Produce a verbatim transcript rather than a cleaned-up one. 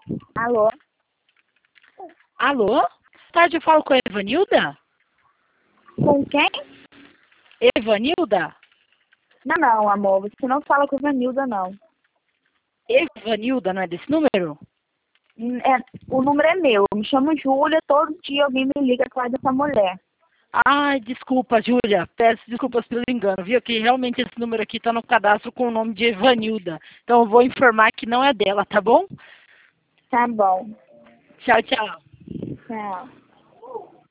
Alô? Alô? Boa tarde, eu falo com a Evanilda? Com quem? Evanilda? Não, não, amor. Você não fala com a Vanilda, não. Evanilda, não é desse número? Hum, É, o número é meu. Eu me chamo Júlia. Todo dia alguém me liga com dessa mulher. Ai, desculpa, Júlia. Peço desculpas pelo engano, viu? Que realmente esse número aqui está no cadastro com o nome de Evanilda. Então eu vou informar que não é dela, tá bom? Tá bom. Tchau, tchau. Tchau.